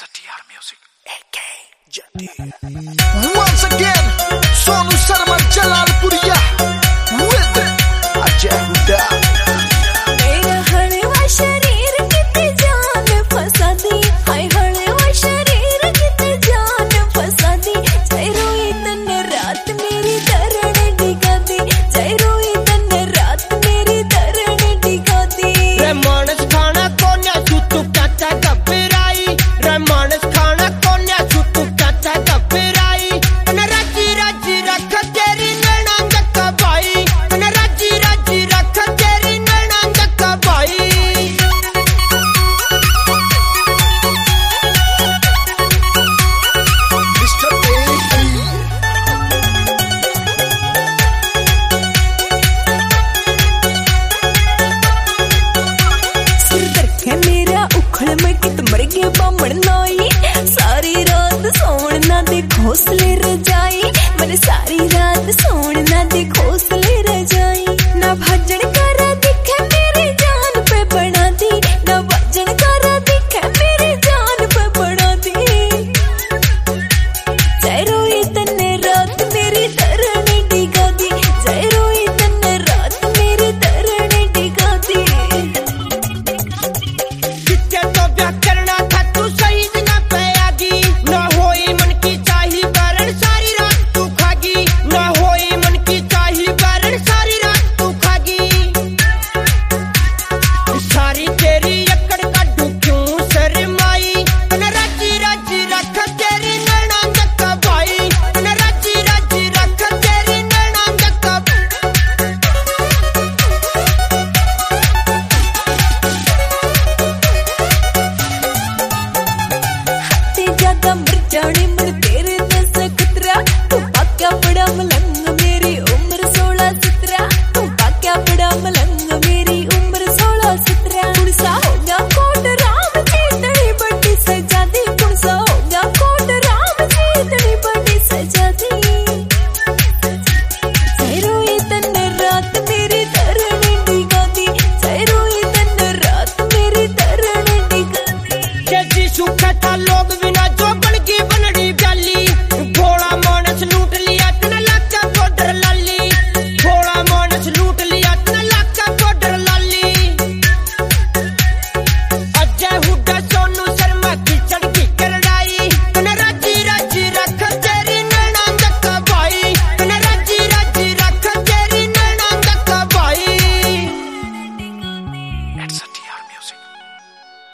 STR Music, AK Jati. Once again, Sonu Sharma Jalalpuriya with Ajay Huda. मेरा हड़वा शरीर कितने जान फंसा दी, हाय हड़वा शरीर कितने जान फंसा दी। जय रोई तन रात मेरी दरण डिगा दी, जय रोई तन रात मेरी दरण डिगा दी। रे मानस खाना कोन्या छुट्टू चाचा घबराई, रे मानस खाना कोन्या छुट्टू चाचा घबराई। न राजी राजी रख तेरी नैना जक्का भाई, न राजी राजी रख तेरी नैना जक्का भाई। मेरा उखड़ में कित मर गया बामण नाई, सारी रात सोण ना दे घोंसले रजाई। मैंने सारी रात सोण ना दे घोंसले रजाई। ना भजन करा दिखे मेरी जान पे बना दी, ना भजन करा दिखे मेरी जान पे बना दी। जय रोई तन्ने रात मेरी दरण डिगा दी, जय रोई तन्ने रात मेरी दरण डिगा दी। तो ब्याह करना था तू सही ना पयागी, न होई मन की चाही बरन सारी रात तू खागी, न होई मन की चाही बरन सारी रात तू खागी। सारी तेरी अकड़ काटू क्यों शर्माई, न राजी राजी रख तेरी नैना जक्का भाई, न राजी राजी रख तेरी नैना जक्का। ते ज्यादा मर जाने